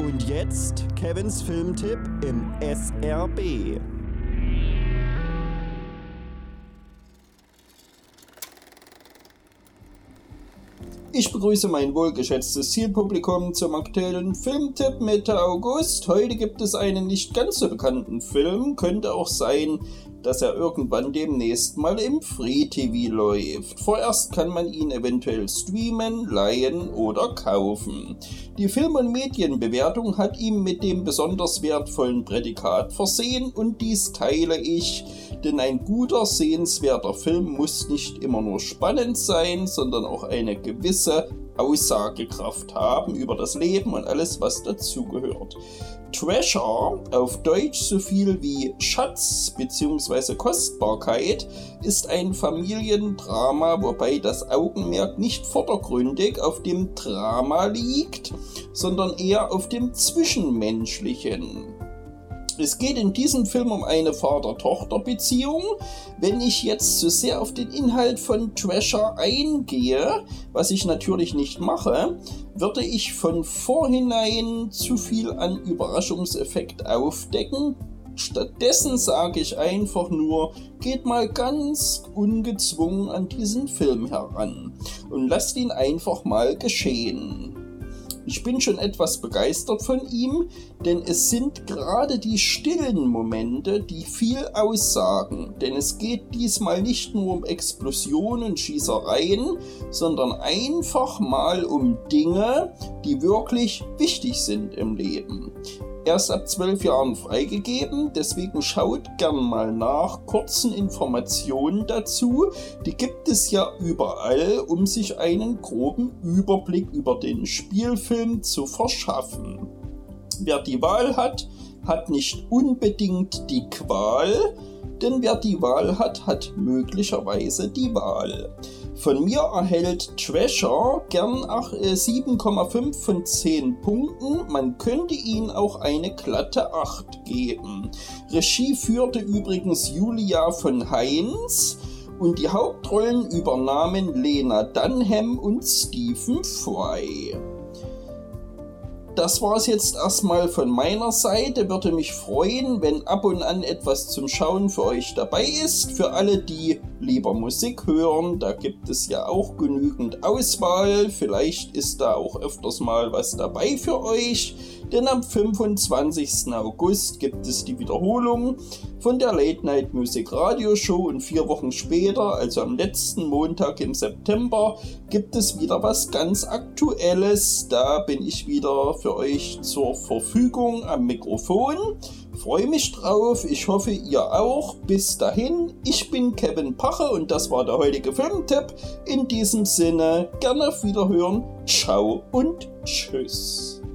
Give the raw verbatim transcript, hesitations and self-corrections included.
Und jetzt Kevins Filmtipp im S R B. Ich begrüße mein wohlgeschätztes Zielpublikum zum aktuellen Filmtipp Mitte August. Heute gibt es einen nicht ganz so bekannten Film. Könnte auch sein, dass er irgendwann demnächst mal im Free-T V läuft. Vorerst kann man ihn eventuell streamen, leihen oder kaufen. Die Film- und Medienbewertung hat ihn mit dem besonders wertvollen Prädikat versehen und dies teile ich, denn ein guter, sehenswerter Film muss nicht immer nur spannend sein, sondern auch eine gewisse Aussagekraft haben über das Leben und alles, was dazugehört. Treasure, auf Deutsch so viel wie Schatz bzw. Kostbarkeit, ist ein Familiendrama, wobei das Augenmerk nicht vordergründig auf dem Drama liegt, sondern eher auf dem Zwischenmenschlichen. Es geht in diesem Film um eine Vater-Tochter-Beziehung. Wenn ich jetzt zu sehr auf den Inhalt von Treasure eingehe, was ich natürlich nicht mache, würde ich von vorhinein zu viel an Überraschungseffekt aufdecken. Stattdessen sage ich einfach nur, geht mal ganz ungezwungen an diesen Film heran und lasst ihn einfach mal geschehen. Ich bin schon etwas begeistert von ihm, denn es sind gerade die stillen Momente, die viel aussagen. Denn es geht diesmal nicht nur um Explosionen, Schießereien, sondern einfach mal um Dinge, die wirklich wichtig sind im Leben. Er ist ab zwölf Jahren freigegeben, deswegen schaut gern mal nach kurzen Informationen dazu. Die gibt es ja überall, um sich einen groben Überblick über den Spielfilm zu verschaffen. Wer die Wahl hat, hat nicht unbedingt die Qual, denn wer die Wahl hat, hat möglicherweise die Wahl. Von mir erhält Treasure gern sieben Komma fünf von zehn Punkten. Man könnte ihm auch eine glatte acht geben. Regie führte übrigens Julia von Heinz und die Hauptrollen übernahmen Lena Dunham und Stephen Fry. Das war es jetzt erstmal von meiner Seite. Würde mich freuen, wenn ab und an etwas zum Schauen für euch dabei ist. Für alle, die lieber Musik hören, da gibt es ja auch genügend Auswahl. Vielleicht ist da auch öfters mal was dabei für euch. Denn am fünfundzwanzigsten August gibt es die Wiederholung von der Late Night Music Radio Show und vier Wochen später, also am letzten Montag im September, gibt es wieder was ganz Aktuelles. Da bin ich wieder für euch zur Verfügung am Mikrofon. Freue mich drauf, ich hoffe ihr auch. Bis dahin, ich bin Kevin Pache und das war der heutige Filmtipp. In diesem Sinne, gerne auf Wiederhören, ciao und tschüss.